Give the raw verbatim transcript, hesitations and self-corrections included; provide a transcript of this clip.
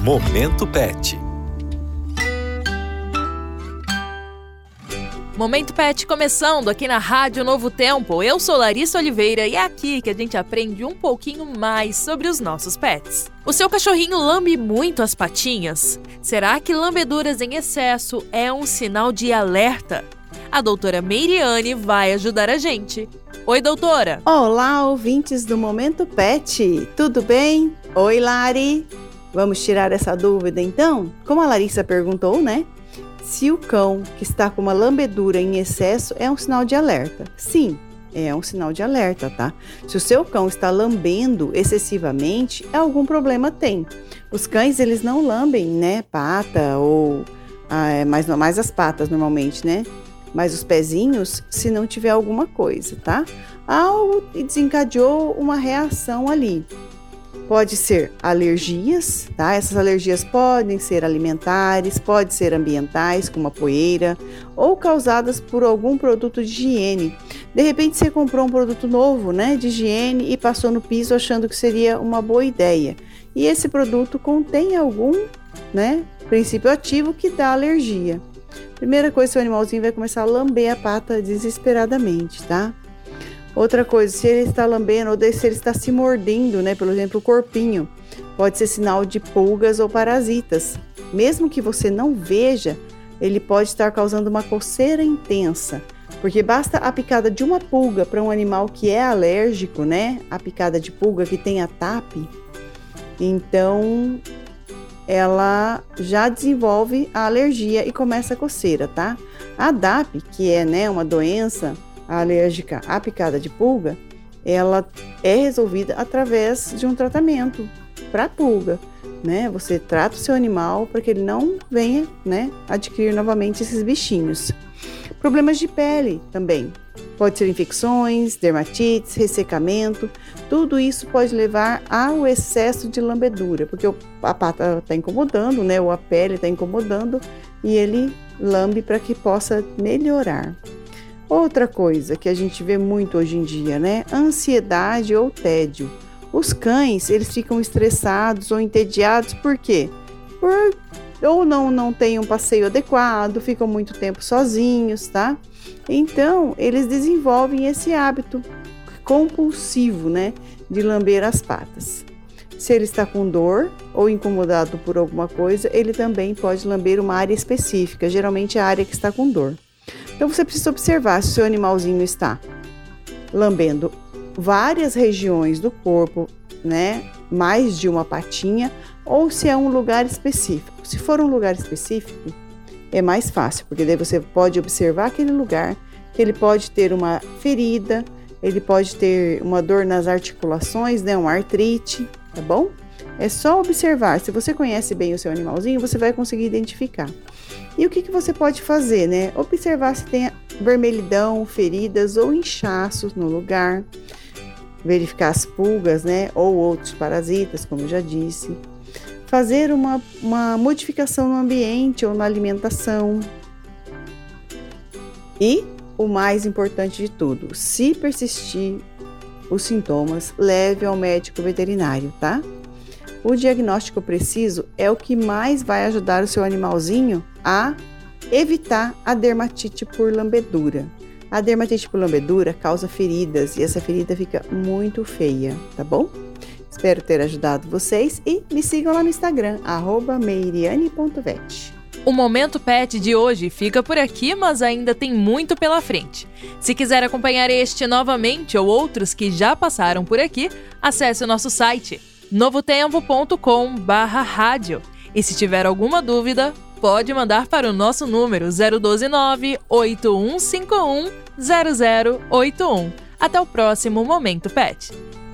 Momento Pet. Momento Pet começando aqui na Rádio Novo Tempo. Eu sou Larissa Oliveira e é aqui que a gente aprende um pouquinho mais sobre os nossos pets. O seu cachorrinho lambe muito as patinhas? Será que lambeduras em excesso é um sinal de alerta? A doutora Meiriane vai ajudar a gente. Oi, doutora! Olá, ouvintes do Momento Pet! Tudo bem? Oi, Lari! Vamos tirar essa dúvida então? Como a Larissa perguntou, né? Se o cão que está com uma lambedura em excesso é um sinal de alerta. Sim, é um sinal de alerta, tá? Se o seu cão está lambendo excessivamente, algum problema tem. Os cães, eles não lambem, né, pata ou ah, mais, mais as patas normalmente, né? Mas os pezinhos, se não tiver alguma coisa, tá? Algo desencadeou uma reação ali. Pode ser alergias, tá? Essas alergias podem ser alimentares, podem ser ambientais, como a poeira, ou causadas por algum produto de higiene. De repente você comprou um produto novo, né, de higiene e passou no piso achando que seria uma boa ideia. E esse produto contém algum, né, princípio ativo que dá alergia. Primeira coisa, seu animalzinho vai começar a lamber a pata desesperadamente, tá? Outra coisa, se ele está lambendo ou se ele está se mordendo, né, por exemplo, o corpinho, pode ser sinal de pulgas ou parasitas. Mesmo que você não veja, ele pode estar causando uma coceira intensa, porque basta a picada de uma pulga para um animal que é alérgico, né, a picada de pulga que tem a T A P, então ela já desenvolve a alergia e começa a coceira, tá? A D A P, que é, né, uma doença alérgica à picada de pulga, ela é resolvida através de um tratamento para pulga, né? Você trata o seu animal para que ele não venha, né, adquirir novamente esses bichinhos. Problemas de pele também. Pode ser infecções, dermatites, ressecamento. Tudo isso pode levar ao excesso de lambedura, porque a pata está incomodando, né? Ou a pele está incomodando e ele lambe para que possa melhorar. Outra coisa que a gente vê muito hoje em dia, né? Ansiedade ou tédio. Os cães, eles ficam estressados ou entediados, por quê? Por ou não, não têm um passeio adequado, ficam muito tempo sozinhos, tá? Então, eles desenvolvem esse hábito compulsivo, né? De lamber as patas. Se ele está com dor ou incomodado por alguma coisa, ele também pode lamber uma área específica, geralmente a área que está com dor. Então, você precisa observar se o seu animalzinho está lambendo várias regiões do corpo, né? Mais de uma patinha, ou se é um lugar específico. Se for um lugar específico, é mais fácil, porque daí você pode observar aquele lugar, que ele pode ter uma ferida, ele pode ter uma dor nas articulações, né? Uma artrite, tá bom? É só observar. Se você conhece bem o seu animalzinho, você vai conseguir identificar. E o que, que você pode fazer, né? Observar se tem vermelhidão, feridas ou inchaços no lugar. Verificar as pulgas, né? Ou outros parasitas, como eu já disse. Fazer uma, uma modificação no ambiente ou na alimentação. E o mais importante de tudo, se persistir os sintomas, leve ao médico veterinário, tá? O diagnóstico preciso é o que mais vai ajudar o seu animalzinho a evitar a dermatite por lambedura. A dermatite por lambedura causa feridas e essa ferida fica muito feia, tá bom? Espero ter ajudado vocês e me sigam lá no Instagram, arroba meiriane ponto vet. O Momento Pet de hoje fica por aqui, mas ainda tem muito pela frente. Se quiser acompanhar este novamente ou outros que já passaram por aqui, acesse o nosso site novotempo ponto com barra rádio. E se tiver alguma dúvida, pode mandar para o nosso número zero um dois nove, oito um cinco um, zero zero oito um. Até o próximo Momento Pet.